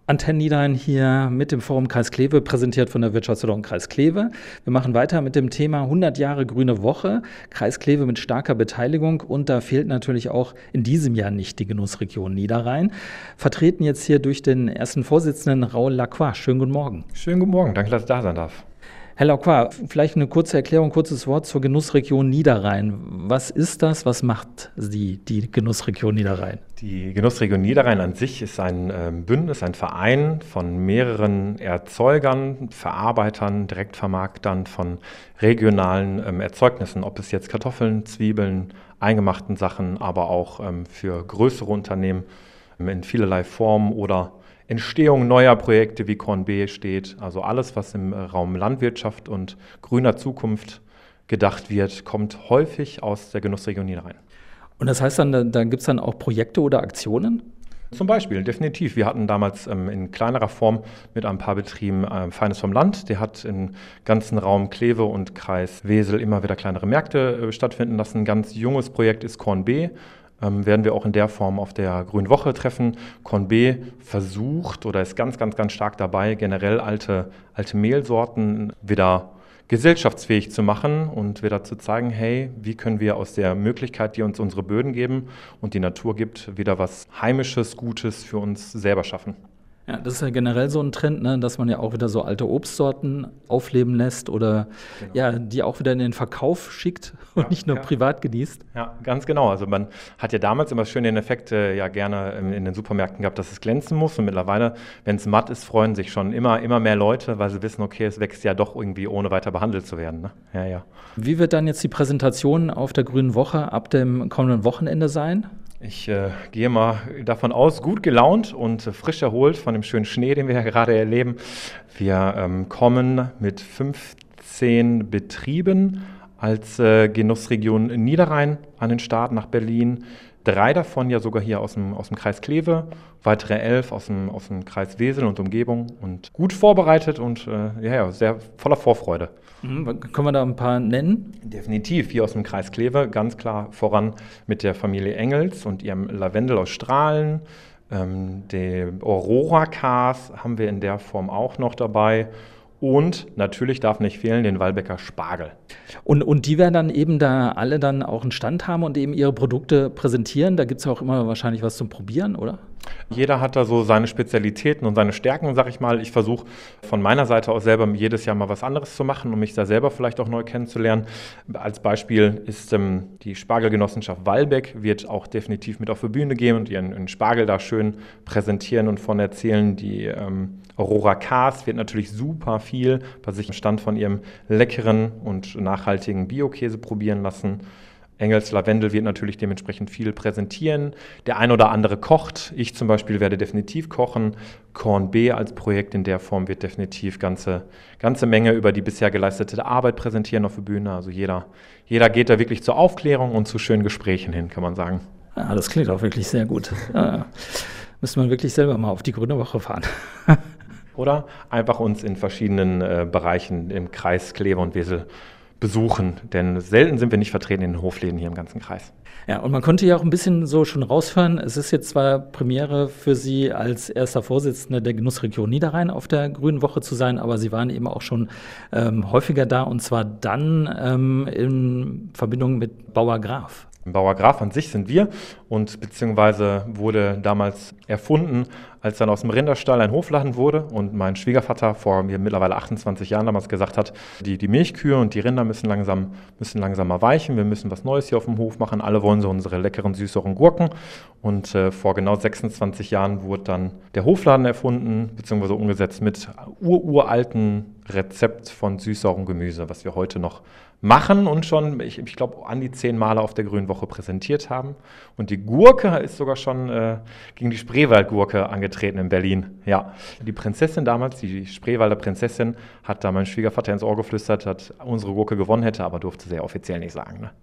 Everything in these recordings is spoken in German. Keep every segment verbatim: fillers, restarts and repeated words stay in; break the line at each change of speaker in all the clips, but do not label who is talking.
Antenne Niederrhein hier mit dem Forum Kreis Kleve, präsentiert von der Wirtschaftsförderung Kreis Kleve. Wir machen weiter mit dem Thema hundert Jahre Grüne Woche, Kreis Kleve mit starker Beteiligung, und da fehlt natürlich auch in diesem Jahr nicht die Genussregion Niederrhein. Vertreten jetzt hier durch den ersten Vorsitzenden Raoul Lacroix. Schönen guten Morgen.
Schönen guten Morgen, danke, dass ich da sein darf.
Herr Lacroix, vielleicht eine kurze Erklärung, kurzes Wort zur Genussregion Niederrhein. Was ist das? Was macht sie, die Genussregion Niederrhein?
Die Genussregion Niederrhein an sich ist ein äh, Bündnis, ein Verein von mehreren Erzeugern, Verarbeitern, Direktvermarktern von regionalen ähm, Erzeugnissen, ob es jetzt Kartoffeln, Zwiebeln, eingemachten Sachen, aber auch ähm, für größere Unternehmen ähm, in vielerlei Formen oder Entstehung neuer Projekte wie Korn B steht. Also alles, was im Raum Landwirtschaft und grüner Zukunft gedacht wird, kommt häufig aus der Genussregion Niederrhein.
Und das heißt dann, da, da gibt es dann auch Projekte oder Aktionen?
Zum Beispiel, definitiv. Wir hatten damals ähm, in kleinerer Form mit ein paar Betrieben äh, Feines vom Land. Der hat im ganzen Raum Kleve und Kreis Wesel immer wieder kleinere Märkte äh, stattfinden lassen. Ein ganz junges Projekt ist Korn B. Ähm, werden wir auch in der Form auf der Grünen Woche treffen. Korn B versucht oder ist ganz, ganz, ganz stark dabei, generell alte, alte Mehlsorten wieder gesellschaftsfähig zu machen und wieder zu zeigen, hey, wie können wir aus der Möglichkeit, die uns unsere Böden geben und die Natur gibt, wieder was Heimisches, Gutes für uns selber schaffen.
Ja, das ist ja generell so ein Trend, ne, dass man ja auch wieder so alte Obstsorten aufleben lässt oder genau. ja, die auch wieder in den Verkauf schickt und ja, nicht nur ja. privat genießt.
Ja, ganz genau. Also man hat ja damals immer schön den Effekt äh, ja gerne in, in den Supermärkten gehabt, dass es glänzen muss. Und mittlerweile, wenn es matt ist, freuen sich schon immer, immer mehr Leute, weil sie wissen, okay, es wächst ja doch irgendwie, ohne weiter behandelt zu werden. Ne? Ja, ja.
Wie wird dann jetzt die Präsentation auf der Grünen Woche ab dem kommenden Wochenende sein?
Ich äh, gehe mal davon aus, gut gelaunt und äh, frisch erholt von dem schönen Schnee, den wir ja gerade erleben. Wir ähm, kommen mit fünfzehn Betrieben als äh, Genussregion Niederrhein an den Start nach Berlin. Drei davon ja sogar hier aus dem, aus dem Kreis Kleve, weitere elf aus dem, aus dem Kreis Wesel und Umgebung und gut vorbereitet und äh, ja, ja, sehr voller Vorfreude.
Mhm, können wir da ein paar nennen?
Definitiv, hier aus dem Kreis Kleve, ganz klar voran mit der Familie Engels und ihrem Lavendel aus Strahlen. Ähm, den Aurora-Kas haben wir in der Form auch noch dabei. Und natürlich darf nicht fehlen den Walbecker Spargel.
Und, und die werden dann eben da alle dann auch einen Stand haben und eben ihre Produkte präsentieren. Da gibt es ja auch immer wahrscheinlich was zum Probieren, oder?
Jeder hat da so seine Spezialitäten und seine Stärken, sag ich mal. Ich versuche von meiner Seite aus selber jedes Jahr mal was anderes zu machen, um mich da selber vielleicht auch neu kennenzulernen. Als Beispiel ist ähm, die Spargelgenossenschaft Walbeck, wird auch definitiv mit auf die Bühne gehen und ihren, ihren Spargel da schön präsentieren und von erzählen. Die ähm, Aurora Kas wird natürlich super viel bei sich im Stand von ihrem leckeren und nachhaltigen Bio-Käse probieren lassen. Engels Lavendel wird natürlich dementsprechend viel präsentieren. Der ein oder andere kocht. Ich zum Beispiel werde definitiv kochen. Korn B als Projekt in der Form wird definitiv ganze, ganze Menge über die bisher geleistete Arbeit präsentieren auf der Bühne. Also jeder, jeder geht da wirklich zur Aufklärung und zu schönen Gesprächen hin, kann man sagen.
Ja, das klingt auch wirklich sehr gut. Ja, müsste man wirklich selber mal auf die Grüne Woche fahren.
Oder einfach uns in verschiedenen äh, Bereichen im Kreis Kleve und Wesel besuchen, denn selten sind wir nicht vertreten in den Hofläden hier im ganzen Kreis.
Ja, und man konnte ja auch ein bisschen so schon raushören, es ist jetzt zwar Premiere für Sie als erster Vorsitzender der Genussregion Niederrhein auf der Grünen Woche zu sein, aber Sie waren eben auch schon ähm, häufiger da, und zwar dann ähm, in Verbindung mit Bauer Graf.
Bauer Graf an sich sind wir und beziehungsweise wurde damals erfunden, als dann aus dem Rinderstall ein Hofladen wurde und mein Schwiegervater vor mir mittlerweile achtundzwanzig Jahren damals gesagt hat, die, die Milchkühe und die Rinder müssen langsam, müssen langsam mal weichen, wir müssen was Neues hier auf dem Hof machen, alle wollen so unsere leckeren, süßeren Gurken, und äh, vor genau sechsundzwanzig Jahren wurde dann der Hofladen erfunden, beziehungsweise umgesetzt mit ururalten Rezept von süßsaurem Gemüse, was wir heute noch machen und schon, ich, ich glaube, an die zehn Male auf der Grünen Woche präsentiert haben. Und die Gurke ist sogar schon äh, gegen die Spreewaldgurke angetreten in Berlin. Ja, die Prinzessin damals, die Spreewalder Prinzessin, hat da mein Schwiegervater ins Ohr geflüstert, dass unsere Gurke gewonnen hätte, aber durfte sie ja offiziell nicht sagen. Ne?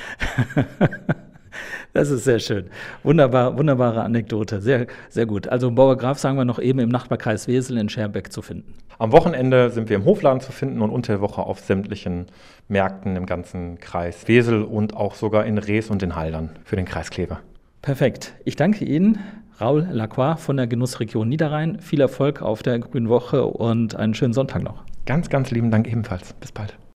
Das ist sehr schön. Wunderbar, wunderbare Anekdote. Sehr, sehr gut. Also Bauer Graf, sagen wir noch, eben im Nachbarkreis Wesel in Scherbeck zu finden.
Am Wochenende sind wir im Hofladen zu finden und unter der Woche auf sämtlichen Märkten im ganzen Kreis Wesel und auch sogar in Rees und in Haldern für den Kreis Kleve.
Perfekt. Ich danke Ihnen, Raoul Lacroix von der Genussregion Niederrhein. Viel Erfolg auf der Grünen Woche und einen schönen Sonntag noch.
Ganz, ganz lieben Dank ebenfalls. Bis bald.